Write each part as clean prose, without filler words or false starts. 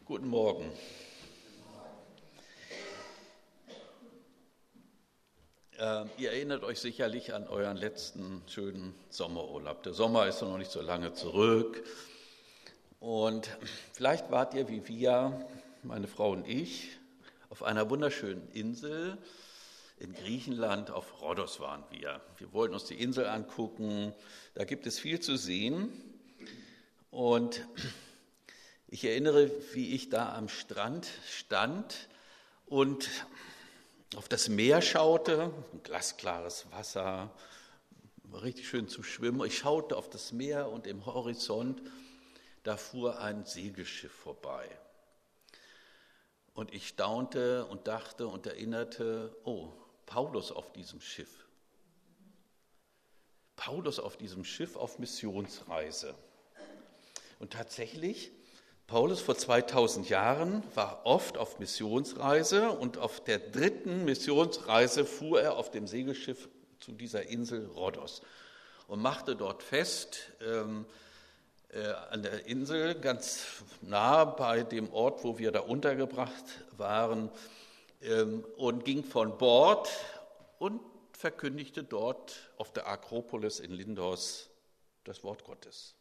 Guten Morgen. Ihr erinnert euch sicherlich an euren letzten schönen Sommerurlaub. Der Sommer ist noch nicht so lange zurück. Und vielleicht wart ihr wie wir, meine Frau und ich, auf einer wunderschönen Insel in Griechenland. Auf Rhodos waren wir. Wir wollten uns die Insel angucken. Da gibt es viel zu sehen. Und ich erinnere, wie ich da am Strand stand und auf das Meer schaute, ein glasklares Wasser, richtig schön zu schwimmen. Ich schaute auf das Meer und im Horizont, da fuhr ein Segelschiff vorbei. Und ich staunte und dachte und erinnerte, oh, Paulus auf diesem Schiff. Paulus auf diesem Schiff auf Missionsreise. Und tatsächlich, Paulus vor 2000 Jahren war oft auf Missionsreise und auf der 3. Missionsreise fuhr er auf dem Segelschiff zu dieser Insel Rhodos und machte dort fest, an der Insel, ganz nah bei dem Ort, wo wir da untergebracht waren, und ging von Bord und verkündigte dort auf der Akropolis in Lindos das Wort Gottes.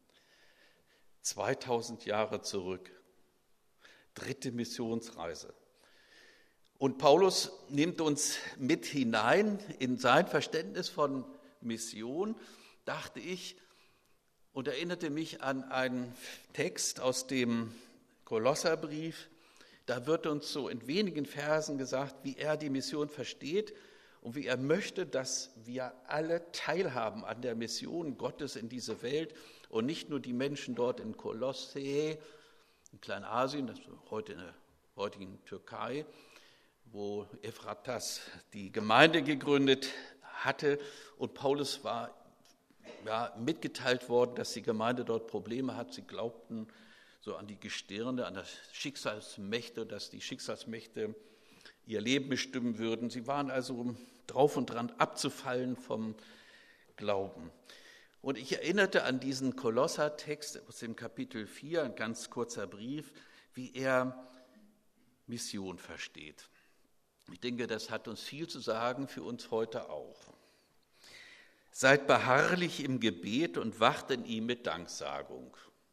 2000 Jahre zurück, 3. Missionsreise. Und Paulus nimmt uns mit hinein in sein Verständnis von Mission, dachte ich, und erinnerte mich an einen Text aus dem Kolosserbrief. Da wird uns so in wenigen Versen gesagt, wie er die Mission versteht und wie er möchte, dass wir alle teilhaben an der Mission Gottes in diese Welt und nicht nur die Menschen dort in Kolosse, in Kleinasien, das ist heute in der heutigen Türkei, wo Ephratas die Gemeinde gegründet hatte und Paulus war mitgeteilt worden, dass die Gemeinde dort Probleme hat. Sie glaubten so an die Gestirne, an das Schicksalsmächte, dass die Schicksalsmächte ihr Leben bestimmen würden. Sie waren also drauf und dran abzufallen vom Glauben. Und ich erinnerte an diesen Kolosser-Text aus dem Kapitel 4, ein ganz kurzer Brief, wie er Mission versteht. Ich denke, das hat uns viel zu sagen, für uns heute auch. Seid beharrlich im Gebet und wacht in ihm mit Danksagung.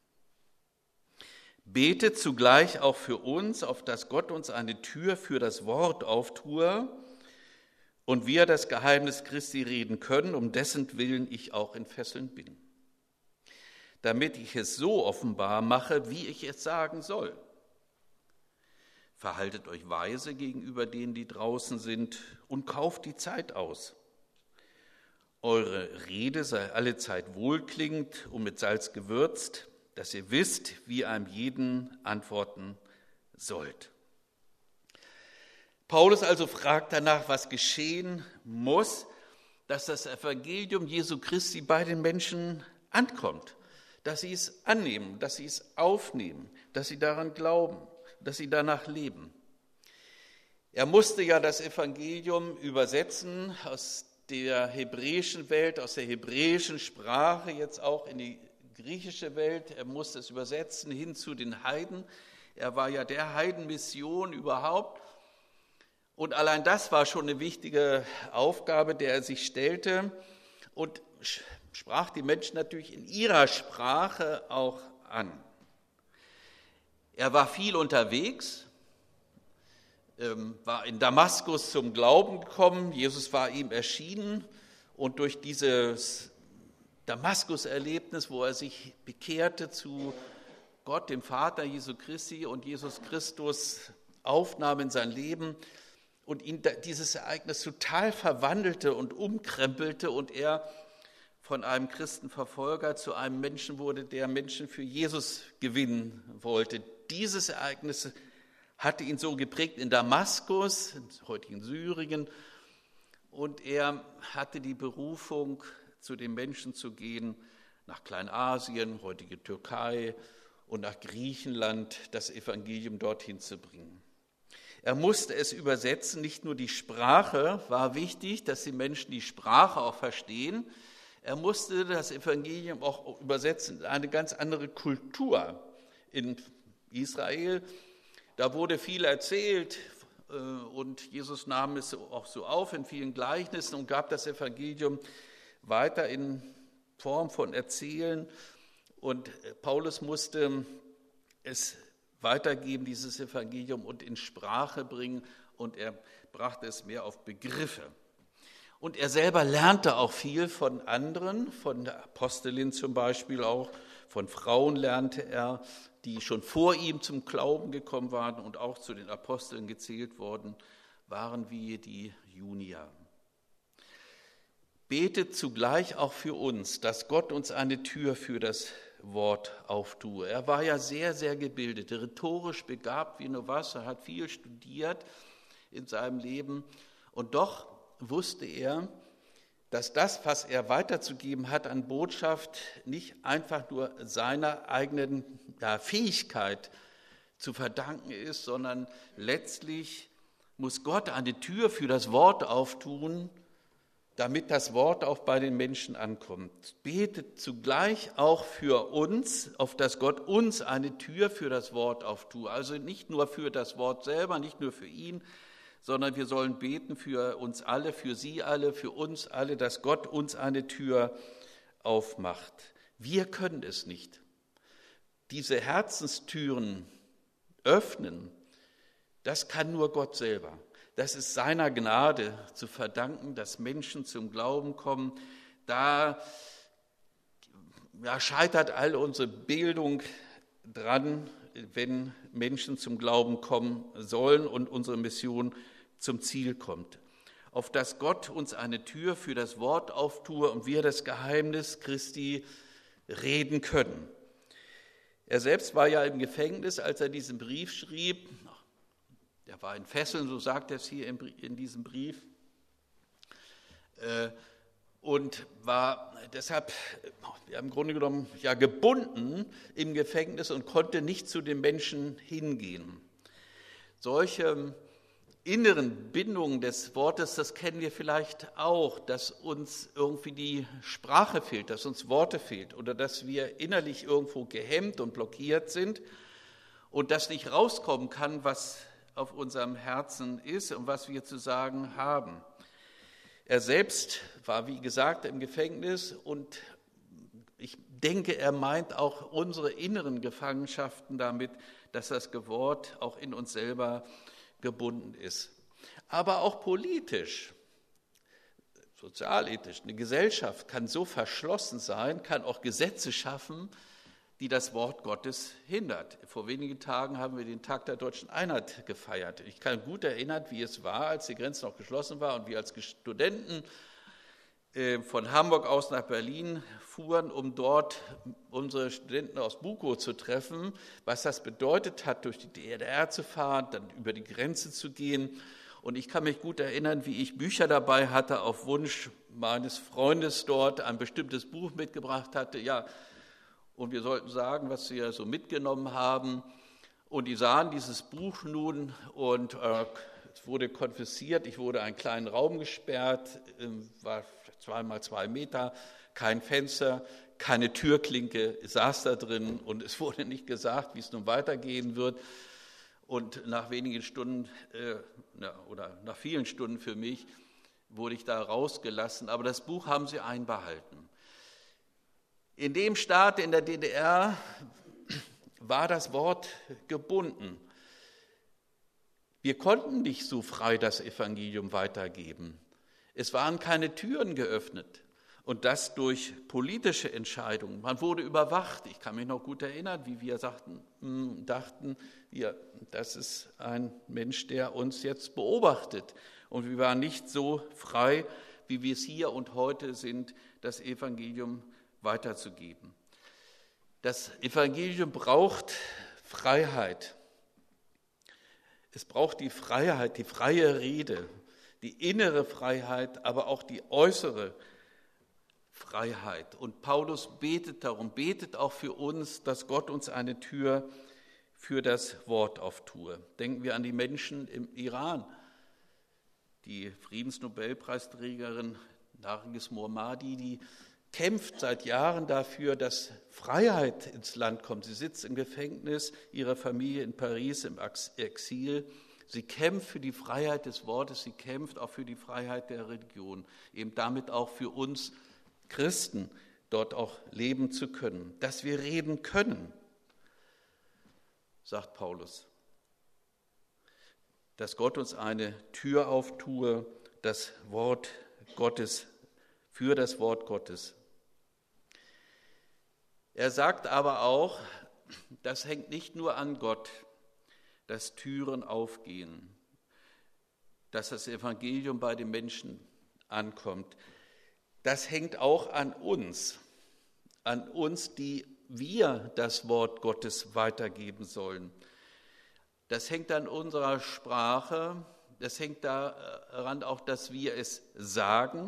Betet zugleich auch für uns, auf dass Gott uns eine Tür für das Wort auftue und wir das Geheimnis Christi reden können, um dessen Willen ich auch in Fesseln bin, damit ich es so offenbar mache, wie ich es sagen soll. Verhaltet euch weise gegenüber denen, die draußen sind, und kauft die Zeit aus. Eure Rede sei allezeit wohlklingend und mit Salz gewürzt, dass ihr wisst, wie ihr einem jeden antworten sollt. Paulus also fragt danach, was geschehen muss, dass das Evangelium Jesu Christi bei den Menschen ankommt, dass sie es annehmen, dass sie es aufnehmen, dass sie daran glauben, dass sie danach leben. Er musste ja das Evangelium übersetzen aus der hebräischen Welt, aus der hebräischen Sprache, jetzt auch in die griechische Welt. Er musste es übersetzen hin zu den Heiden. Er war ja der Heidenmission überhaupt. Und allein das war schon eine wichtige Aufgabe, der er sich stellte und sprach die Menschen natürlich in ihrer Sprache auch an. Er war viel unterwegs, war in Damaskus zum Glauben gekommen, Jesus war ihm erschienen und durch dieses Damaskus-Erlebnis, wo er sich bekehrte zu Gott, dem Vater Jesu Christi und Jesus Christus aufnahm in sein Leben und ihn dieses Ereignis total verwandelte und umkrempelte und er von einem Christenverfolger zu einem Menschen wurde, der Menschen für Jesus gewinnen wollte. Dieses Ereignis hatte ihn so geprägt in Damaskus, im heutigen Syrien, und er hatte die Berufung, zu den Menschen zu gehen, nach Kleinasien, heutige Türkei, und nach Griechenland, das Evangelium dorthin zu bringen. Er musste es übersetzen, nicht nur die Sprache war wichtig, dass die Menschen die Sprache auch verstehen, er musste das Evangelium auch übersetzen in eine ganz andere Kultur, in Israel. Da wurde viel erzählt und Jesus nahm es auch so auf in vielen Gleichnissen und gab das Evangelium weiter in Form von Erzählen. Und Paulus musste es weitergeben, dieses Evangelium, und in Sprache bringen, und er brachte es mehr auf Begriffe. Und er selber lernte auch viel von anderen, von der Apostelin zum Beispiel auch, von Frauen lernte er, die schon vor ihm zum Glauben gekommen waren und auch zu den Aposteln gezählt worden waren, wie die Junia. Betet zugleich auch für uns, dass Gott uns eine Tür für das Wort auftue. Er war ja sehr, sehr gebildet, rhetorisch begabt wie nur was. Er hat viel studiert in seinem Leben und doch wusste er, dass das, was er weiterzugeben hat an Botschaft, nicht einfach nur seiner eigenen Fähigkeit zu verdanken ist, sondern letztlich muss Gott eine Tür für das Wort auftun, damit das Wort auch bei den Menschen ankommt. Betet zugleich auch für uns, auf dass Gott uns eine Tür für das Wort auftue. Also nicht nur für das Wort selber, nicht nur für ihn, sondern wir sollen beten für uns alle, für Sie alle, für uns alle, dass Gott uns eine Tür aufmacht. Wir können es nicht. Diese Herzenstüren öffnen, das kann nur Gott selber. Das ist seiner Gnade zu verdanken, dass Menschen zum Glauben kommen. Da scheitert all unsere Bildung dran, wenn Menschen zum Glauben kommen sollen und unsere Mission zum Ziel kommt. Auf dass Gott uns eine Tür für das Wort auftue und wir das Geheimnis Christi reden können. Er selbst war ja im Gefängnis, als er diesen Brief schrieb. Er war in Fesseln, so sagt er es hier in diesem Brief, und war deshalb im Grunde genommen gebunden im Gefängnis und konnte nicht zu den Menschen hingehen. Solche inneren Bindungen des Wortes, das kennen wir vielleicht auch, dass uns irgendwie die Sprache fehlt, dass uns Worte fehlt oder dass wir innerlich irgendwo gehemmt und blockiert sind und dass nicht rauskommen kann, was auf unserem Herzen ist und was wir zu sagen haben. Er selbst war, wie gesagt, im Gefängnis und ich denke, er meint auch unsere inneren Gefangenschaften damit, dass das Wort auch in uns selber gebunden ist. Aber auch politisch, sozialethisch, eine Gesellschaft kann so verschlossen sein, kann auch Gesetze schaffen, die das Wort Gottes hindert. Vor wenigen Tagen haben wir den Tag der deutschen Einheit gefeiert. Ich kann gut erinnern, wie es war, als die Grenze noch geschlossen war und wir als Studenten von Hamburg aus nach Berlin fuhren, um dort unsere Studenten aus Bukow zu treffen, was das bedeutet hat, durch die DDR zu fahren, dann über die Grenze zu gehen. Und ich kann mich gut erinnern, wie ich Bücher dabei hatte, auf Wunsch meines Freundes dort ein bestimmtes Buch mitgebracht hatte. Ja, und wir sollten sagen, was wir so mitgenommen haben. Und die sahen dieses Buch nun und es wurde konfisziert. Ich wurde in einen kleinen Raum gesperrt, war 2 mal 2 Meter, kein Fenster, keine Türklinke, ich saß da drin und es wurde nicht gesagt, wie es nun weitergehen wird. Und nach wenigen Stunden oder nach vielen Stunden für mich wurde ich da rausgelassen. Aber das Buch haben sie einbehalten. In dem Staat, in der DDR, war das Wort gebunden. Wir konnten nicht so frei das Evangelium weitergeben. Es waren keine Türen geöffnet und das durch politische Entscheidungen. Man wurde überwacht. Ich kann mich noch gut erinnern, wie wir dachten, das ist ein Mensch, der uns jetzt beobachtet. Und wir waren nicht so frei, wie wir es hier und heute sind, das Evangelium weiterzugeben. Das Evangelium braucht Freiheit. Es braucht die Freiheit, die freie Rede, die innere Freiheit, aber auch die äußere Freiheit. Und Paulus betet darum, betet auch für uns, dass Gott uns eine Tür für das Wort auftue. Denken wir an die Menschen im Iran. Die Friedensnobelpreisträgerin Narges Mohammadi, die kämpft seit Jahren dafür, dass Freiheit ins Land kommt. Sie sitzt im Gefängnis, ihre Familie in Paris im Exil. Sie kämpft für die Freiheit des Wortes, sie kämpft auch für die Freiheit der Religion, eben damit auch für uns Christen dort auch leben zu können, dass wir reden können, sagt Paulus. Dass Gott uns eine Tür auftue, das Wort Gottes, für das Wort Gottes. Er sagt aber auch, das hängt nicht nur an Gott, dass Türen aufgehen, dass das Evangelium bei den Menschen ankommt. Das hängt auch an uns, die wir das Wort Gottes weitergeben sollen. Das hängt an unserer Sprache, das hängt daran auch, dass wir es sagen.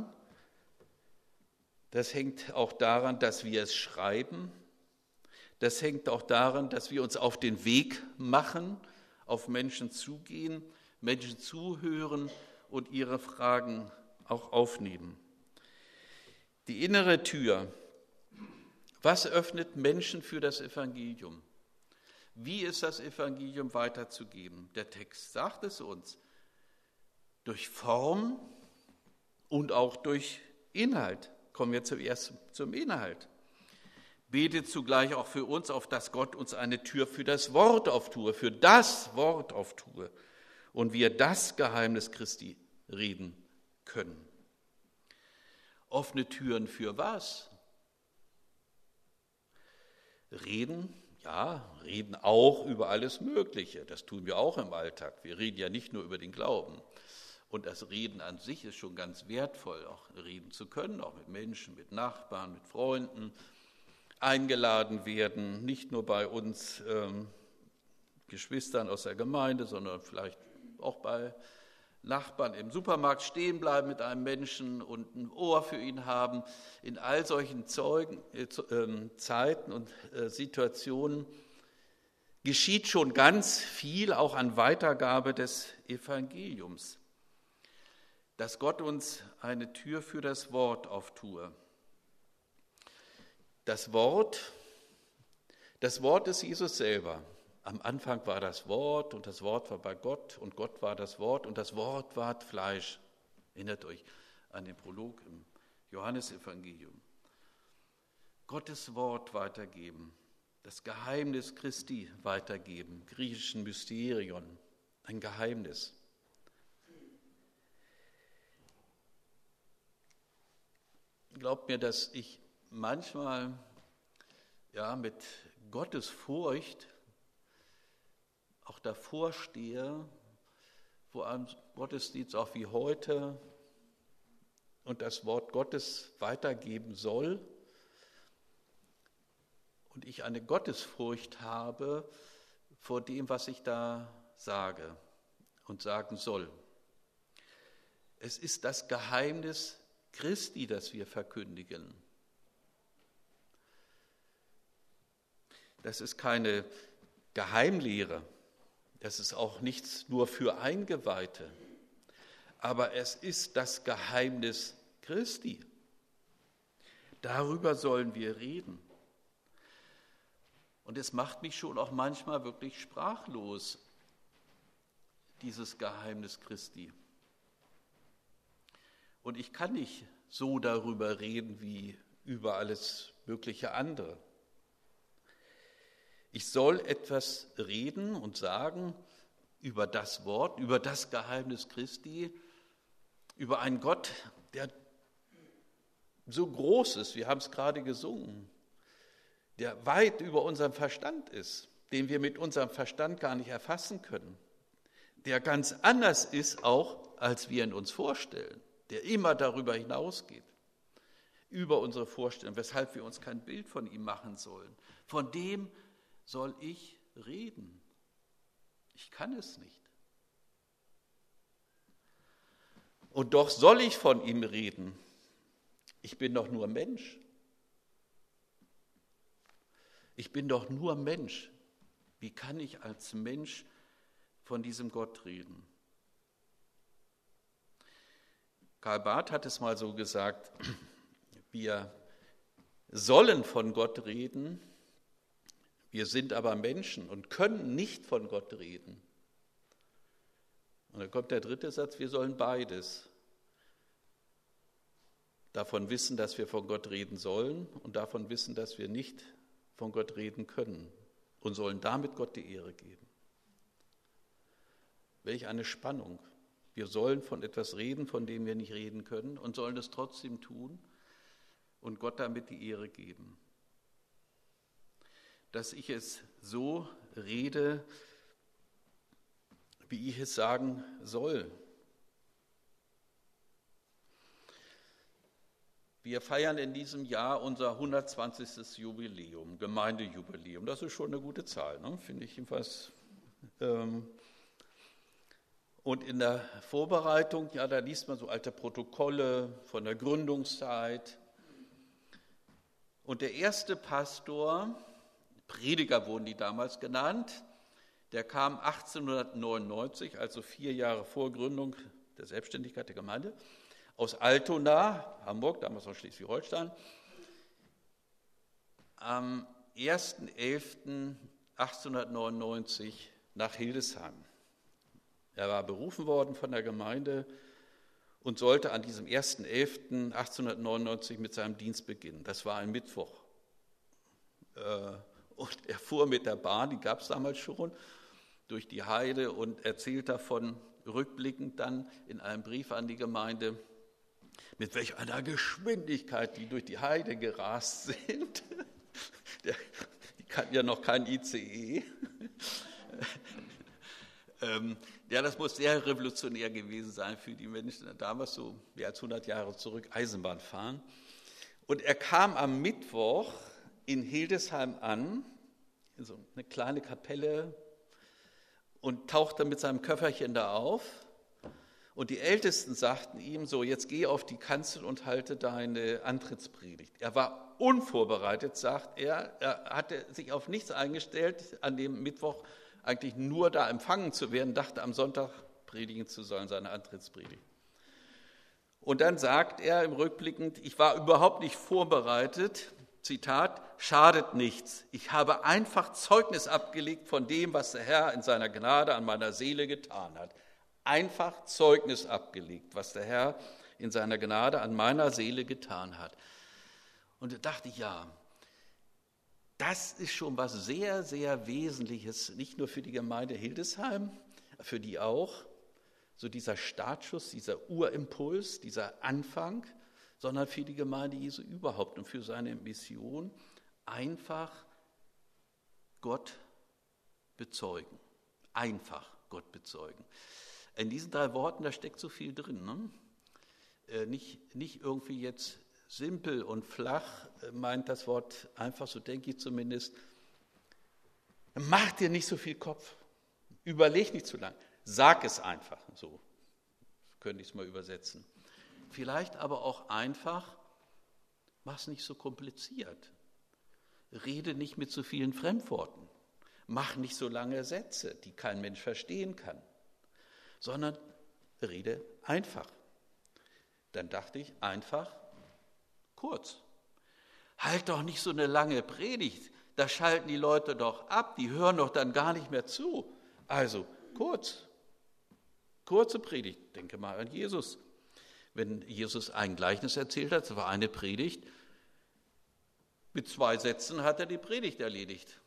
Das hängt auch daran, dass wir es schreiben. Das hängt auch daran, dass wir uns auf den Weg machen, auf Menschen zugehen, Menschen zuhören und ihre Fragen auch aufnehmen. Die innere Tür. Was öffnet Menschen für das Evangelium? Wie ist das Evangelium weiterzugeben? Der Text sagt es uns. Durch Form und auch durch Inhalt. Kommen wir zuerst zum Inhalt. Betet zugleich auch für uns, auf dass Gott uns eine Tür für das Wort auftue, und wir das Geheimnis Christi reden können. Offene Türen für was? Reden, ja, reden auch über alles Mögliche. Das tun wir auch im Alltag. Wir reden ja nicht nur über den Glauben. Und das Reden an sich ist schon ganz wertvoll, auch reden zu können, auch mit Menschen, mit Nachbarn, mit Freunden, eingeladen werden, nicht nur bei uns Geschwistern aus der Gemeinde, sondern vielleicht auch bei Nachbarn im Supermarkt stehen bleiben mit einem Menschen und ein Ohr für ihn haben. In all solchen Zeiten und Situationen geschieht schon ganz viel auch an Weitergabe des Evangeliums, dass Gott uns eine Tür für das Wort auftue. Das Wort ist Jesus selber. Am Anfang war das Wort und das Wort war bei Gott und Gott war das Wort und das Wort ward Fleisch. Erinnert euch an den Prolog im Johannesevangelium. Gottes Wort weitergeben, das Geheimnis Christi weitergeben, griechischen Mysterion, ein Geheimnis. Glaubt mir, dass ich manchmal mit Gottes Furcht auch davor stehe, vor einem Gottesdienst auch wie heute und das Wort Gottes weitergeben soll und ich eine Gottesfurcht habe vor dem, was ich da sage und sagen soll. Es ist das Geheimnis Christi, das wir verkündigen. Das ist keine Geheimlehre, das ist auch nichts nur für Eingeweihte, aber es ist das Geheimnis Christi. Darüber sollen wir reden. Und es macht mich schon auch manchmal wirklich sprachlos, dieses Geheimnis Christi. Und ich kann nicht so darüber reden wie über alles mögliche andere. Ich soll etwas reden und sagen über das Wort, über das Geheimnis Christi, über einen Gott, der so groß ist, wir haben es gerade gesungen, der weit über unserem Verstand ist, den wir mit unserem Verstand gar nicht erfassen können, der ganz anders ist auch, als wir ihn uns vorstellen, der immer darüber hinausgeht, über unsere Vorstellung, weshalb wir uns kein Bild von ihm machen sollen. Von dem soll ich reden. Ich kann es nicht. Und doch soll ich von ihm reden. Ich bin doch nur Mensch. Ich bin doch nur Mensch. Wie kann ich als Mensch von diesem Gott reden? Karl Barth hat es mal so gesagt, wie er sollen von Gott reden, wir sind aber Menschen und können nicht von Gott reden. Und dann kommt der dritte Satz, wir sollen beides. Davon wissen, dass wir von Gott reden sollen und davon wissen, dass wir nicht von Gott reden können und sollen damit Gott die Ehre geben. Welch eine Spannung. Wir sollen von etwas reden, von dem wir nicht reden können und sollen es trotzdem tun und Gott damit die Ehre geben. Dass ich es so rede, wie ich es sagen soll. Wir feiern in diesem Jahr unser 120. Jubiläum, Gemeindejubiläum. Das ist schon eine gute Zahl, ne? Finde ich jedenfalls. Und in der Vorbereitung, ja, da liest man so alte Protokolle von der Gründungszeit. Und der erste Pastor, Prediger wurden die damals genannt, der kam 1899, also 4 Jahre vor Gründung der Selbstständigkeit der Gemeinde, aus Altona, Hamburg, damals noch Schleswig-Holstein, am 1.11.1899 nach Hildesheim. Er war berufen worden von der Gemeinde und sollte an diesem 1.11.1899 mit seinem Dienst beginnen. Das war ein Mittwoch. Und er fuhr mit der Bahn, die gab es damals schon, durch die Heide und erzählt davon rückblickend dann in einem Brief an die Gemeinde, mit welch einer Geschwindigkeit die durch die Heide gerast sind. Die kannten ja noch kein ICE. Ja, das muss sehr revolutionär gewesen sein für die Menschen, damals so mehr als 100 Jahre zurück, Eisenbahn fahren. Und er kam am Mittwoch in Hildesheim an, in so eine kleine Kapelle, und tauchte mit seinem Köfferchen da auf. Und die Ältesten sagten ihm so, jetzt geh auf die Kanzel und halte deine Antrittspredigt. Er war unvorbereitet, sagt er. Er hatte sich auf nichts eingestellt, an dem Mittwoch eigentlich nur da empfangen zu werden, dachte am Sonntag predigen zu sollen, seine Antrittspredigt. Und dann sagt er im Rückblickend, ich war überhaupt nicht vorbereitet, Zitat, schadet nichts. Ich habe einfach Zeugnis abgelegt von dem, was der Herr in seiner Gnade an meiner Seele getan hat. Einfach Zeugnis abgelegt, was der Herr in seiner Gnade an meiner Seele getan hat. Und da dachte ich, ja, das ist schon was sehr, sehr Wesentliches, nicht nur für die Gemeinde Hildesheim, für die auch, so dieser Startschuss, dieser Urimpuls, dieser Anfang, sondern für die Gemeinde Jesu überhaupt und für seine Mission, einfach Gott bezeugen. Einfach Gott bezeugen. In diesen 3 Worten, da steckt so viel drin. Ne? Nicht irgendwie jetzt simpel und flach, meint das Wort einfach, so denke ich zumindest. Mach dir nicht so viel Kopf, überleg nicht zu lang, sag es einfach, so könnte ich es mal übersetzen. Vielleicht aber auch einfach, mach es nicht so kompliziert, rede nicht mit so vielen Fremdworten, mach nicht so lange Sätze, die kein Mensch verstehen kann, sondern rede einfach. Dann dachte ich, einfach, kurz. Halt doch nicht so eine lange Predigt, da schalten die Leute doch ab, die hören doch dann gar nicht mehr zu. Also kurze Predigt, denke mal an Jesus. Wenn Jesus ein Gleichnis erzählt hat, das war eine Predigt, mit 2 Sätzen hat er die Predigt erledigt.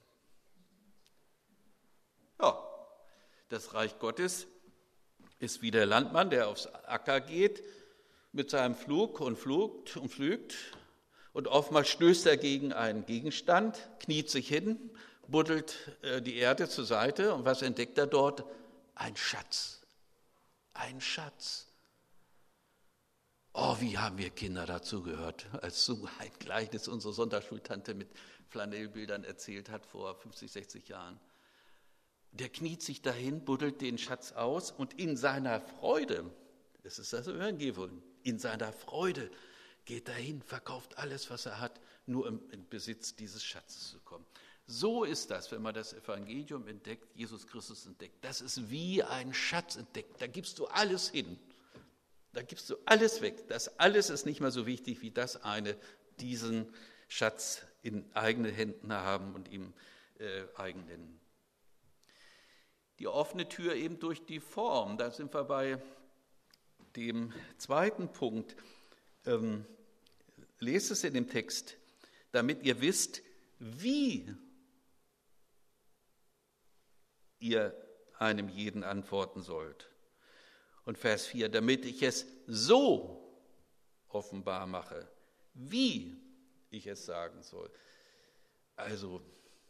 Ja, das Reich Gottes ist wie der Landmann, der aufs Acker geht, mit seinem Flug und pflügt und oftmals stößt er gegen einen Gegenstand, kniet sich hin, buddelt die Erde zur Seite und was entdeckt er dort? Ein Schatz. Ein Schatz. Oh, wie haben wir Kinder dazu gehört, als so ein Gleichnis unsere Sonntagsschultante mit Flanellbildern erzählt hat vor 50, 60 Jahren. Der kniet sich dahin, buddelt den Schatz aus und in seiner Freude, das ist das Evangelium, in seiner Freude geht er hin, verkauft alles, was er hat, nur im Besitz dieses Schatzes zu kommen. So ist das, wenn man das Evangelium entdeckt, Jesus Christus entdeckt. Das ist wie ein Schatz entdeckt, da gibst du alles hin. Da gibst du alles weg. Das alles ist nicht mehr so wichtig wie das eine, diesen Schatz in eigenen Händen haben und ihm eigen nennen. Die offene Tür eben durch die Form, da sind wir bei dem zweiten Punkt. Lest es in dem Text, damit ihr wisst, wie ihr einem jeden antworten sollt. Und Vers 4, damit ich es so offenbar mache, wie ich es sagen soll. Also,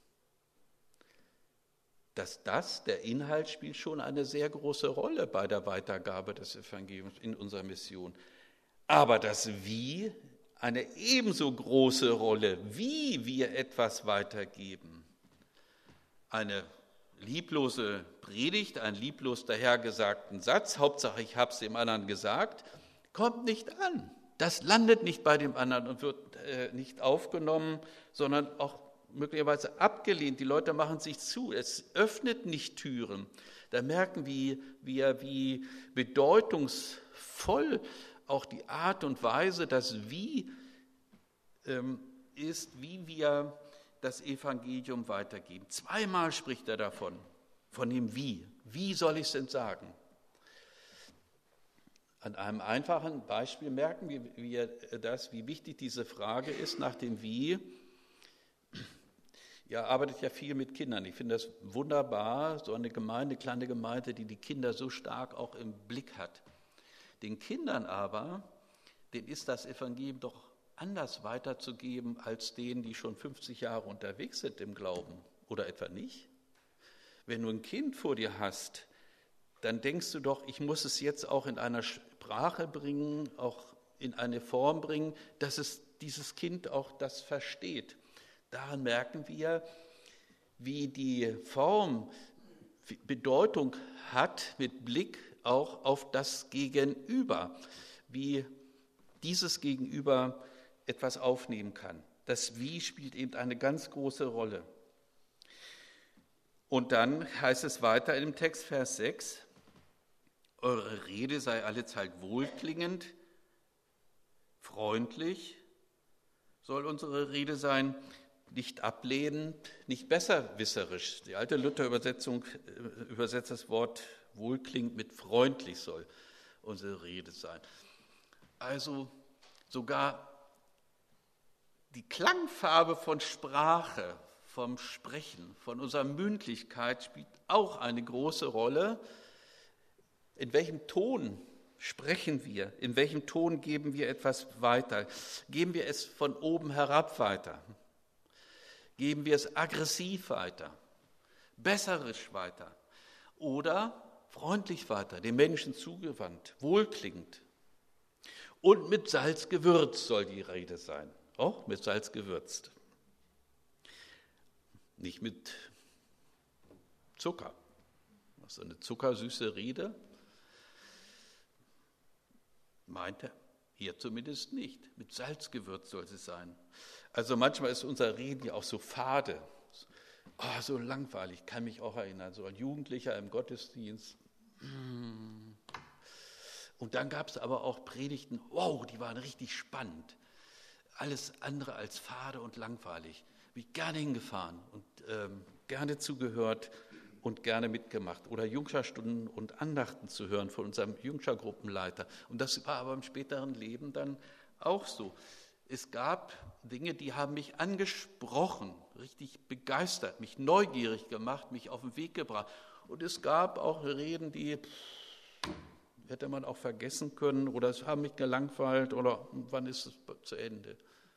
der Inhalt spielt schon eine sehr große Rolle bei der Weitergabe des Evangeliums in unserer Mission. Aber das Wie eine ebenso große Rolle, wie wir etwas weitergeben. Eine lieblose Predigt, einen lieblos dahergesagten Satz, Hauptsache ich habe es dem anderen gesagt, kommt nicht an. Das landet nicht bei dem anderen und wird nicht aufgenommen, sondern auch möglicherweise abgelehnt. Die Leute machen sich zu. Es öffnet nicht Türen. Da merken wir, wie bedeutungsvoll auch die Art und Weise, das Wie ist, wie wir das Evangelium weitergeben. Zweimal spricht er davon, von dem Wie. Wie soll ich es denn sagen? An einem einfachen Beispiel merken wir das, wie wichtig diese Frage ist nach dem Wie. Ihr arbeitet ja viel mit Kindern. Ich finde das wunderbar, so eine kleine Gemeinde, die die Kinder so stark auch im Blick hat. Den Kindern aber, denen ist das Evangelium doch anders weiterzugeben als denen, die schon 50 Jahre unterwegs sind im Glauben. Oder etwa nicht? Wenn du ein Kind vor dir hast, dann denkst du doch, ich muss es jetzt auch in einer Sprache bringen, auch in eine Form bringen, dass es dieses Kind auch das versteht. Daran merken wir, wie die Form Bedeutung hat mit Blick auch auf das Gegenüber, wie dieses Gegenüber etwas aufnehmen kann. Das Wie spielt eben eine ganz große Rolle. Und dann heißt es weiter in dem Text, Vers 6, eure Rede sei allezeit wohlklingend, freundlich soll unsere Rede sein, nicht ablehnend, nicht besserwisserisch. Die alte Luther-Übersetzung übersetzt das Wort wohlklingend mit freundlich soll unsere Rede sein. Also sogar die Klangfarbe von Sprache, vom Sprechen, von unserer Mündlichkeit spielt auch eine große Rolle. In welchem Ton sprechen wir? In welchem Ton geben wir etwas weiter? Geben wir es von oben herab weiter? Geben wir es aggressiv weiter? Besserisch weiter? Oder freundlich weiter, dem Menschen zugewandt, wohlklingend? Und mit Salz gewürzt soll die Rede sein. Auch mit Salz gewürzt. Nicht mit Zucker. Das ist eine zuckersüße Rede. Meint er? Hier zumindest nicht. Mit Salz gewürzt soll sie sein. Also manchmal ist unser Reden ja auch so fade. Oh, so langweilig, kann mich auch erinnern. So ein Jugendlicher im Gottesdienst. Und dann gab es aber auch Predigten, wow, die waren richtig spannend. Alles andere als fade und langweilig. Bin ich gerne hingefahren und gerne zugehört und gerne mitgemacht. Oder Jungscharstunden und Andachten zu hören von unserem Jungschargruppenleiter. Und das war aber im späteren Leben dann auch so. Es gab Dinge, die haben mich angesprochen, richtig begeistert, mich neugierig gemacht, mich auf den Weg gebracht. Und es gab auch Reden, die hätte man auch vergessen können oder es haben mich gelangweilt oder wann ist es zu Ende.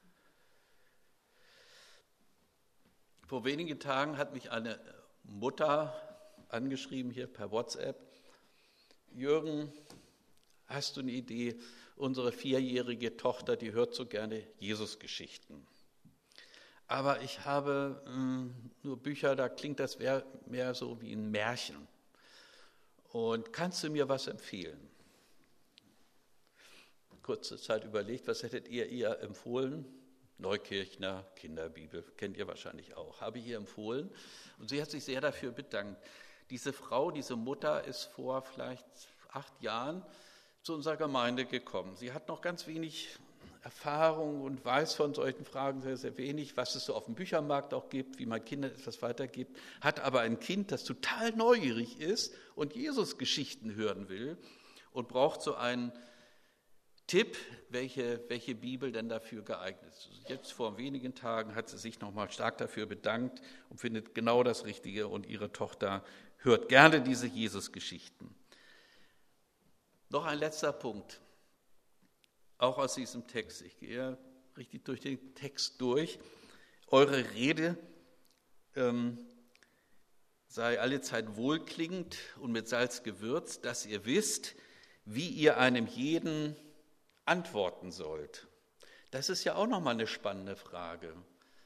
Vor wenigen Tagen hat mich eine Mutter angeschrieben hier per WhatsApp. Jürgen, hast du eine Idee? Unsere 4-jährige Tochter, die hört so gerne Jesus-Geschichten. Aber ich habe nur Bücher, da klingt das mehr so wie ein Märchen. Und kannst du mir was empfehlen? Kurze Zeit überlegt, was hättet ihr empfohlen? Neukirchner Kinderbibel, kennt ihr wahrscheinlich auch, habe ich ihr empfohlen. Und sie hat sich sehr dafür bedankt. Diese Frau, diese Mutter ist vor vielleicht 8 Jahren zu unserer Gemeinde gekommen. Sie hat noch ganz wenig Erfahrung und weiß von solchen Fragen sehr, sehr wenig, was es so auf dem Büchermarkt auch gibt, wie man Kindern etwas weitergibt, hat aber ein Kind, das total neugierig ist und Jesus-Geschichten hören will und braucht so einen Tipp, welche Bibel denn dafür geeignet ist. Jetzt vor wenigen Tagen hat sie sich nochmal stark dafür bedankt und findet genau das Richtige und ihre Tochter hört gerne diese Jesus-Geschichten. Noch ein letzter Punkt. Auch aus diesem Text. Ich gehe richtig durch den Text durch. Eure Rede sei allezeit wohlklingend und mit Salz gewürzt, dass ihr wisst, wie ihr einem jeden antworten sollt. Das ist ja auch nochmal eine spannende Frage.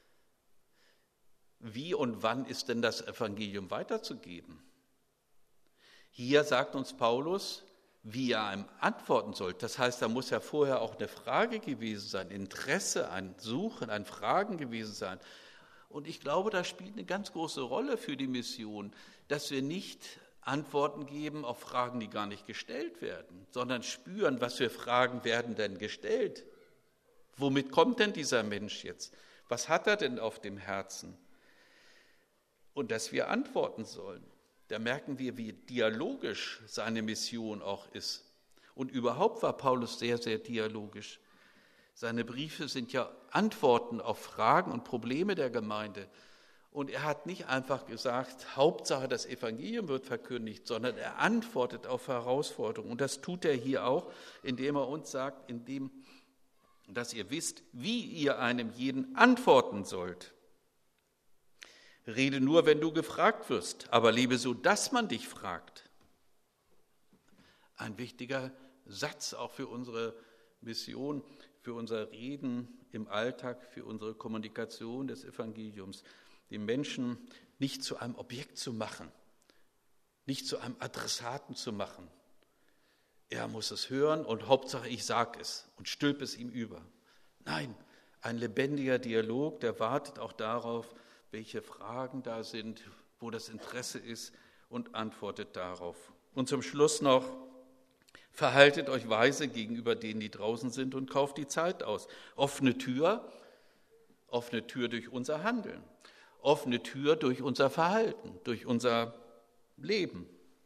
Wie und wann ist denn das Evangelium weiterzugeben? Hier sagt uns Paulus, wie ihr einem antworten sollt. Das heißt, da muss ja vorher auch eine Frage gewesen sein, Interesse, ein Suchen, ein Fragen gewesen sein. Und ich glaube, das spielt eine ganz große Rolle für die Mission, dass wir nicht Antworten geben auf Fragen, die gar nicht gestellt werden, sondern spüren, was für Fragen werden denn gestellt. Womit kommt denn dieser Mensch jetzt? Was hat er denn auf dem Herzen? Und dass wir antworten sollen. Da merken wir, wie dialogisch seine Mission auch ist. Und überhaupt war Paulus sehr, sehr dialogisch. Seine Briefe sind ja Antworten auf Fragen und Probleme der Gemeinde. Und er hat nicht einfach gesagt, Hauptsache das Evangelium wird verkündigt, sondern er antwortet auf Herausforderungen. Und das tut er hier auch, indem er uns sagt, dass ihr wisst, wie ihr einem jeden antworten sollt. Rede nur, wenn du gefragt wirst, aber lebe so, dass man dich fragt. Ein wichtiger Satz auch für unsere Mission, für unser Reden im Alltag, für unsere Kommunikation des Evangeliums. Den Menschen nicht zu einem Objekt zu machen, nicht zu einem Adressaten zu machen. Er muss es hören und Hauptsache ich sage es und stülpe es ihm über. Nein, ein lebendiger Dialog, der wartet auch darauf, welche Fragen da sind, wo das Interesse ist und antwortet darauf. Und zum Schluss noch, verhaltet euch weise gegenüber denen, die draußen sind und kauft die Zeit aus. Offene Tür durch unser Handeln, offene Tür durch unser Verhalten, durch unser Leben.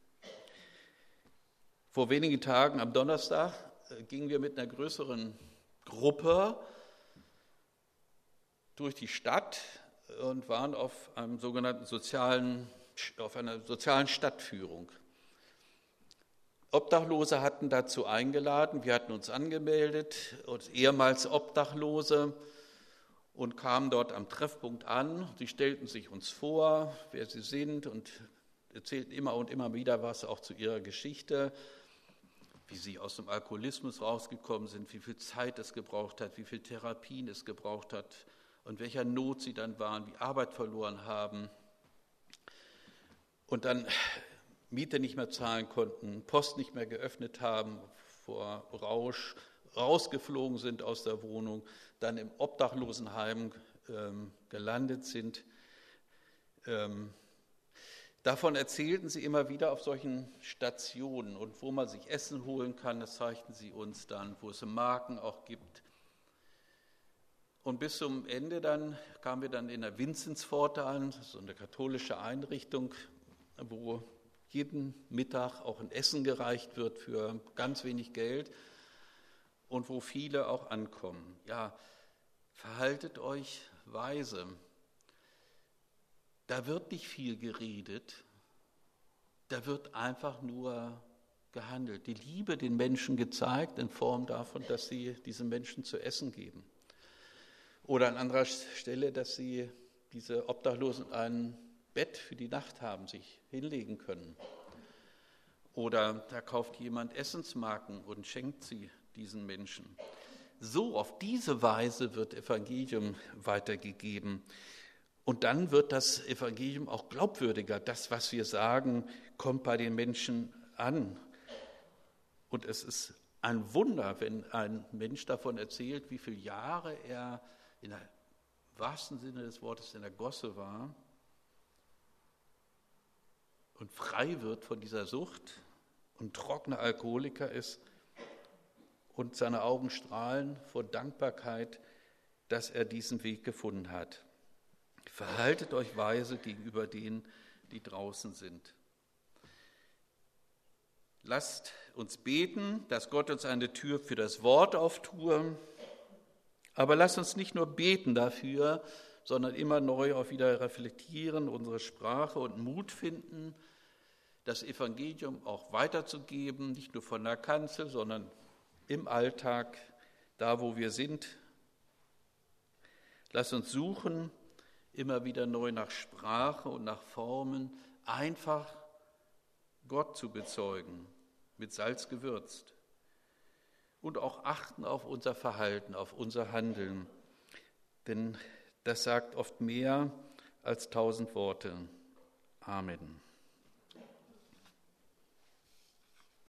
Vor wenigen Tagen am Donnerstag gingen wir mit einer größeren Gruppe durch die Stadt und waren auf einer sozialen Stadtführung. Obdachlose hatten dazu eingeladen, wir hatten uns angemeldet, als ehemals Obdachlose und kamen dort am Treffpunkt an. Sie stellten sich uns vor, wer sie sind und erzählten immer und immer wieder was auch zu ihrer Geschichte, wie sie aus dem Alkoholismus rausgekommen sind, wie viel Zeit es gebraucht hat, wie viel Therapien es gebraucht hat und welcher Not sie dann waren, wie Arbeit verloren haben und dann Miete nicht mehr zahlen konnten, Post nicht mehr geöffnet haben, vor Rausch rausgeflogen sind aus der Wohnung, dann im Obdachlosenheim gelandet sind. Davon erzählten sie immer wieder auf solchen Stationen und wo man sich Essen holen kann, das zeigten sie uns dann, wo es Marken auch gibt. Und bis zum Ende dann kamen wir dann in der Vinzenpforte an, so eine katholische Einrichtung, wo jeden Mittag auch ein Essen gereicht wird für ganz wenig Geld und wo viele auch ankommen. Ja, verhaltet euch weise. Da wird nicht viel geredet, da wird einfach nur gehandelt. Die Liebe den Menschen gezeigt in Form davon, dass sie diesen Menschen zu essen geben. Oder an anderer Stelle, dass sie diese Obdachlosen ein Bett für die Nacht haben, sich hinlegen können. Oder da kauft jemand Essensmarken und schenkt sie diesen Menschen. So, auf diese Weise wird Evangelium weitergegeben. Und dann wird das Evangelium auch glaubwürdiger. Das, was wir sagen, kommt bei den Menschen an. Und es ist ein Wunder, wenn ein Mensch davon erzählt, wie viele Jahre er im wahrsten Sinne des Wortes in der Gosse war und frei wird von dieser Sucht und trockener Alkoholiker ist und seine Augen strahlen vor Dankbarkeit, dass er diesen Weg gefunden hat. Verhaltet euch weise gegenüber denen, die draußen sind. Lasst uns beten, dass Gott uns eine Tür für das Wort auftue. Aber lasst uns nicht nur beten dafür, sondern immer neu auch wieder reflektieren, unsere Sprache und Mut finden, das Evangelium auch weiterzugeben, nicht nur von der Kanzel, sondern im Alltag, da wo wir sind. Lasst uns suchen, immer wieder neu nach Sprache und nach Formen, einfach Gott zu bezeugen, mit Salz gewürzt. Und auch achten auf unser Verhalten, auf unser Handeln, denn das sagt oft mehr als 1000 Worte. Amen.